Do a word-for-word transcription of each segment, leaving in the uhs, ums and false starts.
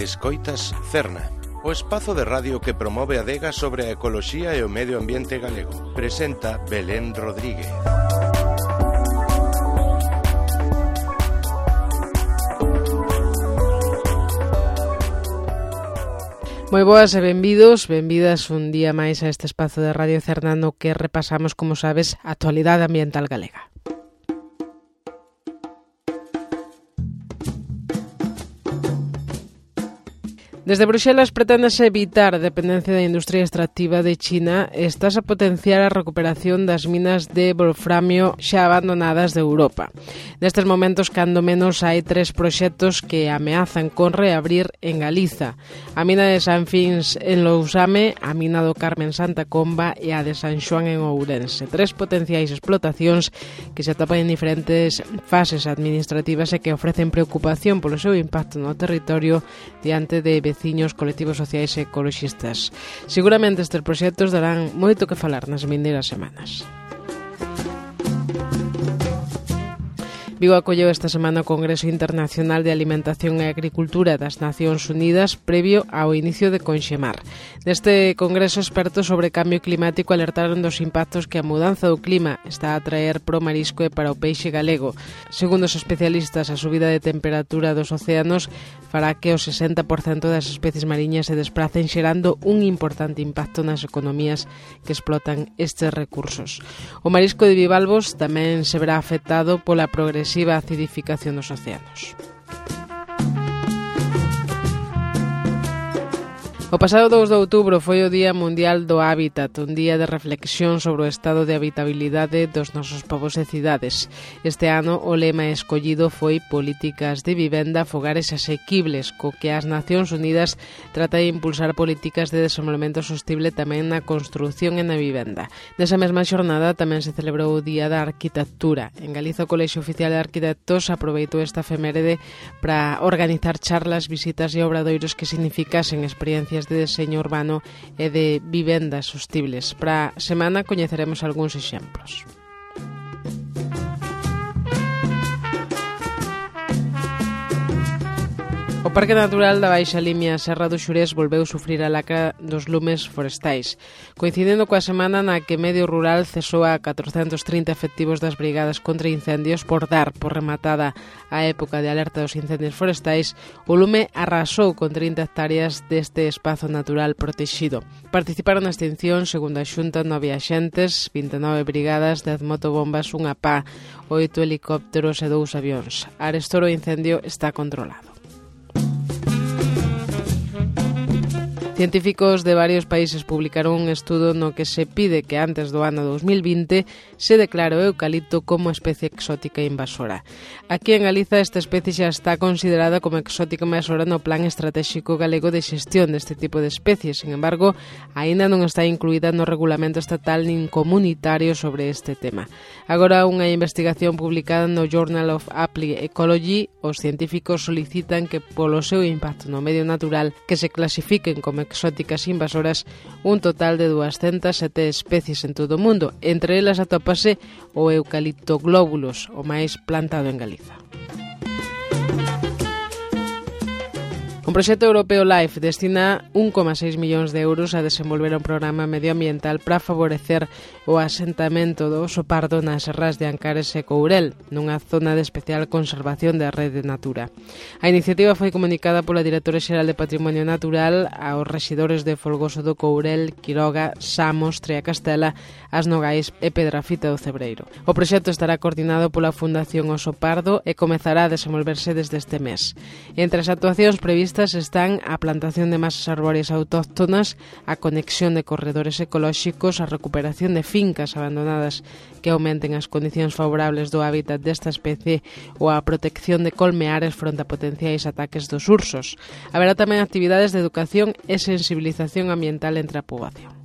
Escoitas Cerna, o espazo de radio que promove a adega sobre a ecoloxía e o medio ambiente galego. Presenta Belén Rodríguez. Moi boas e benvidos, benvidas un día máis a este espazo de Radio Cerna no que repasamos, como sabes, a actualidade ambiental galega. Desde Bruxelas preténdese evitar a dependencia da industria extractiva de China e estás a potenciar a recuperación das minas de wolframio xa abandonadas de Europa. Nestes momentos, cando menos, hai tres proxectos que ameazan con reabrir en Galiza. A mina de San Fins en Lousame, a mina do Carmen Santa Comba e a de San Xoán en Ourense. Tres potenciais explotacións que se atopan en diferentes fases administrativas e que ofrecen preocupación polo seu impacto no territorio diante de veciños, colectivos sociais e ecoloxistas. Seguramente estes proxectos darán moito que falar nas vindeiras semanas. Vigo acolleu esta semana o Congreso Internacional de Alimentación e Agricultura das Nacións Unidas previo ao inicio de Conxemar. Neste congreso, expertos sobre cambio climático alertaron dos impactos que a mudanza do clima está a traer pro marisco e para o peixe galego. Segundo os especialistas, a subida de temperatura dos océanos fará que o sesenta por cento das especies mariñas se despracen, xerando un importante impacto nas economías que explotan estes recursos. O marisco de bivalvos tamén se verá afectado pola progresiva a acidificación dos océanos. O pasado dous de outubro foi o Día Mundial do Hábitat, un día de reflexión sobre o estado de habitabilidade dos nosos povos e cidades. Este ano o lema escollido foi Políticas de vivenda, fogares asequibles, co que as Nacións Unidas trata de impulsar políticas de desenvolvemento sostible tamén na construción e na vivenda. Nesa mesma xornada tamén se celebrou o Día da Arquitectura. En Galiza, o Colexio Oficial de Arquitectos aproveitou esta efeméride para organizar charlas, visitas e obradoiros que significasen experiencias de deseño urbano e de vivendas sostibles. Para a semana coñeceremos algúns exemplos. O Parque Natural da Baixa Limia Serra do Xurés volveu sufrir a lacra dos lumes forestais, coincidendo coa semana na que Medio Rural cesou a catrocentos trinta efectivos das brigadas contra incendios por dar por rematada a época de alerta dos incendios forestais. O lume arrasou con trinta hectáreas deste espazo natural protegido. Participaron na extinción, segundo a Xunta, nove axentes, vinte e nove brigadas, dez motobombas, unha pá, oito helicópteros e dous avións. Arestor o incendio está controlado. Científicos de varios países publicaron un estudo no que se pide que antes do ano dos mil vinte se declare o eucalipto como especie exótica invasora. Aquí en Galiza esta especie xa está considerada como exótica invasora no Plan Estratégico Galego de Xestión deste tipo de especies. Sin embargo, aínda non está incluída no regulamento estatal nin comunitario sobre este tema. Agora, unha investigación publicada no Journal of Applied Ecology, os científicos solicitan que polo seu impacto no medio natural que se clasifiquen como exóticas invasoras un total de duascentas sete especies en todo o mundo. Entre elas atópase o eucalipto glóbulos, o máis plantado en Galiza. Un proxecto europeo LIFE destina un coma seis millóns de euros a desenvolver un programa medioambiental para favorecer o asentamento do oso pardo nas serras de Ancares e Courel, nunha zona de especial conservación da rede Natura. A iniciativa foi comunicada pola Directora Xeral de Patrimonio Natural aos rexidores de Folgoso do Courel, Quiroga, Samos, Triacastela, As Nogais e Pedrafita do Cebreiro. O proxecto estará coordinado pola Fundación Oso Pardo e comezará a desenvolverse desde este mes. Entre as actuacións previstas están a plantación de masas arbóreas autóctonas, a conexión de corredores ecolóxicos, a recuperación de fincas abandonadas que aumenten as condicións favorables do hábitat desta especie ou a protección de colmeares fronte a potenciais ataques dos ursos. Haberá tamén actividades de educación e sensibilización ambiental entre a poboación.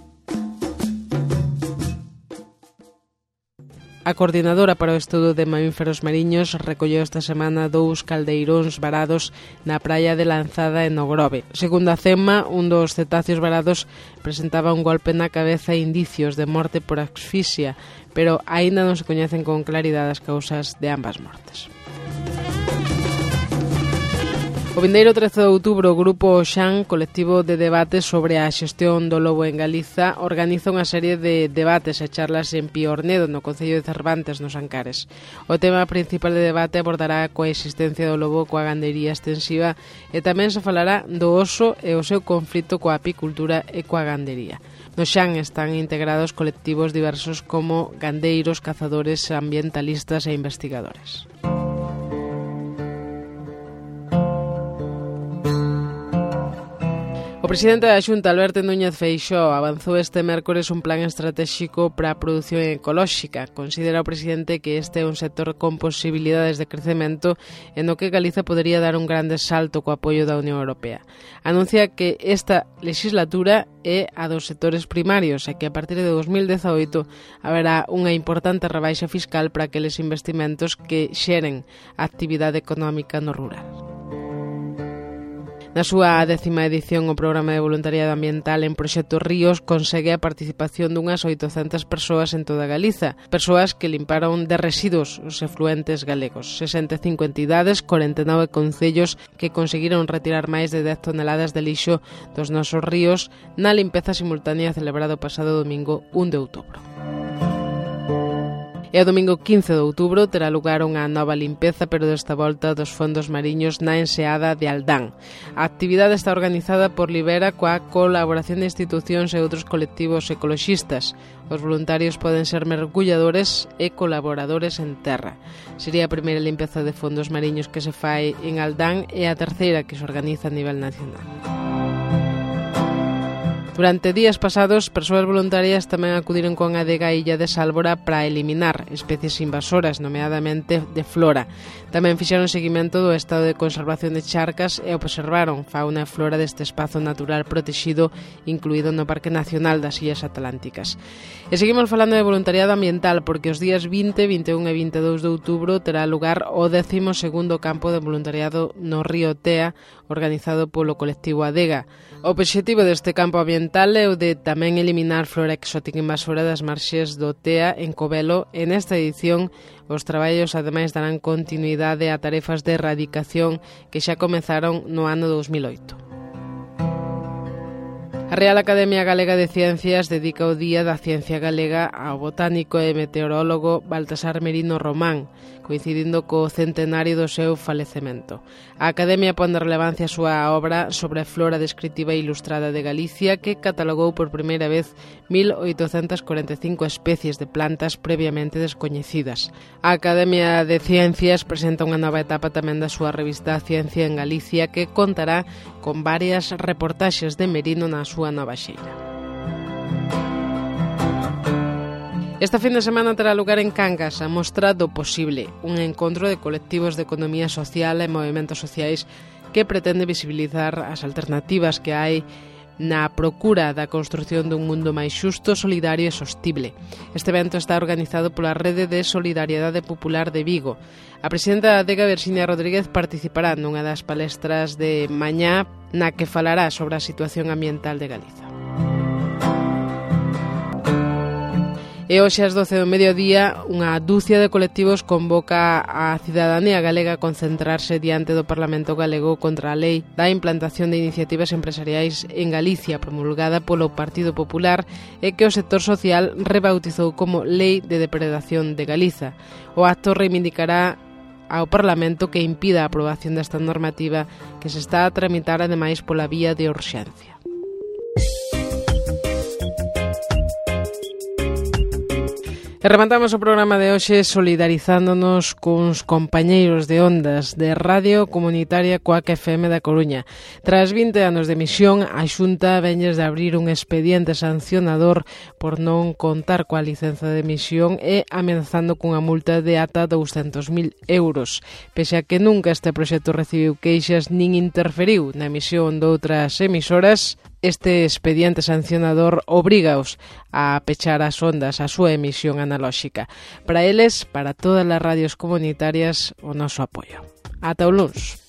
A coordinadora para o estudo de mamíferos mariños recolleu esta semana dous caldeiróns varados na praia de Lanzada en Ogrove. Segundo a CEMA, un dos cetáceos varados presentaba un golpe na cabeza e indicios de morte por asfixia, pero aínda non se coñecen con claridade as causas de ambas mortes. O vindeiro trece de outubro, o Grupo Oxán, colectivo de debates sobre a xestión do lobo en Galiza, organiza unha serie de debates e charlas en Piornedo, no Concello de Cervantes, nos Ancares. O tema principal de debate abordará a coexistencia do lobo coa gandería extensiva e tamén se falará do oso e o seu conflito coa apicultura e coa gandería. No Xán están integrados colectivos diversos como gandeiros, cazadores, ambientalistas e investigadores. O presidente da Xunta, Alberto Núñez Feixóo, avanzou este mércores un plan estratégico para a produción ecolóxica. Considera o presidente que este é un sector con posibilidades de crecemento e no que Galiza podería dar un grande salto co apoio da Unión Europea. Anuncia que esta legislatura é a dos sectores primarios e que a partir de dos mil dezaoito haberá unha importante rebaixa fiscal para aqueles investimentos que xeren a actividade económica no rural. Na súa décima edición, o programa de voluntariado ambiental en Proxecto Ríos consegue a participación dunhas oitocentas persoas en toda Galiza, persoas que limparon de residuos os efluentes galegos, sesenta e cinco entidades, corenta e nove concellos que conseguiron retirar máis de dez toneladas de lixo dos nosos ríos na limpeza simultánea celebrado o pasado domingo un de outubro. E o domingo quince de outubro terá lugar unha nova limpeza, pero desta volta dos fondos mariños na enseada de Aldán. A actividade está organizada por Libera coa colaboración de institucións e outros colectivos ecoloxistas. Os voluntarios poden ser mergulladores e colaboradores en terra. Sería a primeira limpeza de fondos mariños que se fai en Aldán e a terceira que se organiza a nivel nacional. Durante días pasados, persoas voluntarias tamén acudiron con a adega Illa de Sálvora para eliminar especies invasoras, nomeadamente de flora. Tamén fixeron seguimento do estado de conservación de charcas e observaron fauna e flora deste espazo natural protexido incluído no Parque Nacional das Illas Atlánticas. E seguimos falando de voluntariado ambiental porque os días vinte, vinte e un e vinte e dous de outubro terá lugar o décimo segundo campo de voluntariado no Río Tea, organizado polo colectivo Adega. O obxectivo deste campo ambiental é o de tamén eliminar flora exótica invasora das marxes do Tea en Covelo e nesta edición os traballos ademais darán continuidade a tarefas de erradicación que xa comezaron no ano dos mil oito. A Real Academia Galega de Ciencias dedica o Día da Ciencia Galega ao botánico e meteorólogo Baltasar Merino Román, coincidindo co centenario do seu falecemento. A Academia pon de relevancia a súa obra sobre a flora descritiva e ilustrada de Galicia, que catalogou por primeira vez mil oitocentas corenta e cinco especies de plantas previamente descoñecidas. A Academia de Ciencias presenta unha nova etapa tamén da súa revista Ciencia en Galicia, que contará con varias reportaxes de Merino na súa nova xeira. Esta fin de semana terá lugar en Cangas a Mostra do Posible, un encontro de colectivos de economía social e movementos sociais que pretende visibilizar as alternativas que hai na procura da construción dun mundo máis xusto, solidario e sostible. Este evento está organizado pola Rede de Solidariedade Popular de Vigo. A presidenta da Adega, Virxinia Rodríguez, participará nunha das palestras de mañá na que falará sobre a situación ambiental de Galiza. E hoxe ás doce do mediodía unha dúcia de colectivos convoca a cidadanía galega a concentrarse diante do Parlamento galego contra a lei da implantación de iniciativas empresariais en Galicia promulgada polo Partido Popular e que o sector social rebautizou como Lei de Depredación de Galiza. O acto reivindicará ao Parlamento que impida a aprobación desta normativa que se está a tramitar ademais pola vía de urxencia. E rematamos o programa de hoxe solidarizándonos cuns compañeiros de ondas de Radio Comunitaria Coac F M da Coruña. Tras vinte anos de emisión, a Xunta veñes de abrir un expediente sancionador por non contar coa licenza de emisión e amenazando cunha multa de ata douscentos mil euros. Pese a que nunca este proxecto recibiu queixas nin interferiu na emisión doutras emisoras, este expediente sancionador obrígaos a pechar as ondas a súa emisión analóxica. Para eles, para todas as radios comunitarias, o noso apoio. Ata o luns.